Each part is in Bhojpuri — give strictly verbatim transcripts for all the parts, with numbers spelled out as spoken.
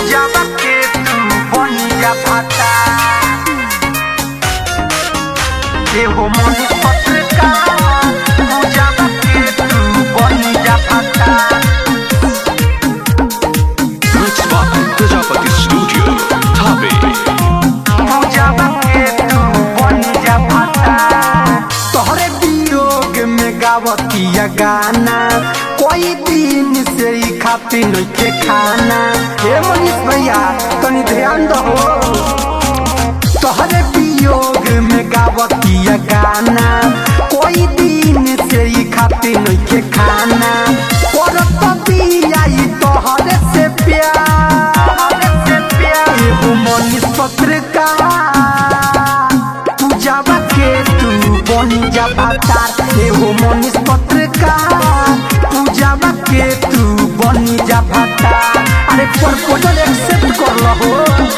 पूजावा के तू बनिया भाता एहो मन पत्रकार पूजावा के तू बनिया भाता Mixed by Prajapati Studio, Dhabi. पूजावा के तू बनिया भाता तोहरे वियोग में गावतिया गाना कोई दिन से ही खाती नहीं के खाना। हे मनीष भैया तनी ध्यान दो तोहरे वियोग में गावतिया गाना कोई दिन से ही खाती नहीं के खाना। करत बिया ई तोहरे से प्यार से प्यार एहो मनीष पत्रकार पूजावा के तू बन जा भाता एहो मनीष पत्रकार पूजावा के तू बनी जा भाता। अरे प्रपोजल एक्सेप्ट कर लहो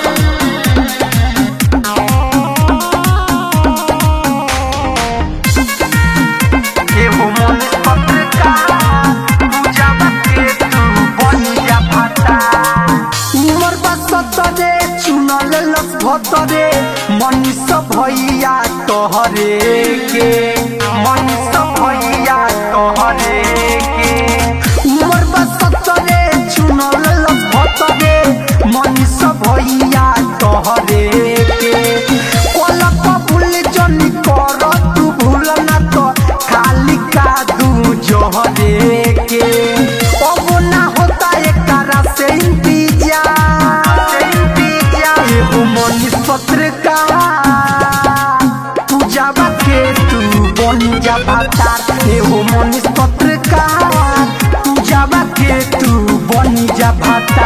एहो मनीष पत्रकार पूजावा के तू बनी जा भाता। उमर बसतरे चुनल लस भतरे मनीष भैया तोहरे के मनीष भैया तोहरे के उमर बसतरे चुनल लस भतरे मनीष भैया तोहरे के कोलप भूल जनी कर तू भूल ना तो खाली का दू जोहरे के अब ना होता एकरा से इंतजार इंतजार एहो मनीष पत्रकार पूजावा के तू बन जा भाता एहो मनीष पत्रकार पूजावा के तू बन जा भाता।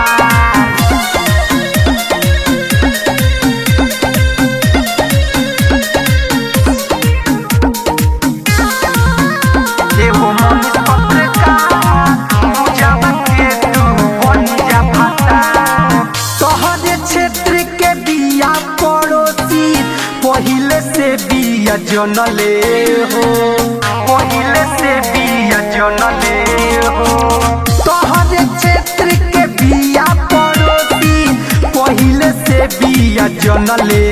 एहो मनीष पत्रकार पूजावा के तू बन जा भाता। तोहरे क्षेत्र के बिया पड़ोसी पहिले से बिया जनले हो पहिले से बिया जनले हो तोहरे क्षेत्र के बिया पड़ोसी पहिले से बिया जनले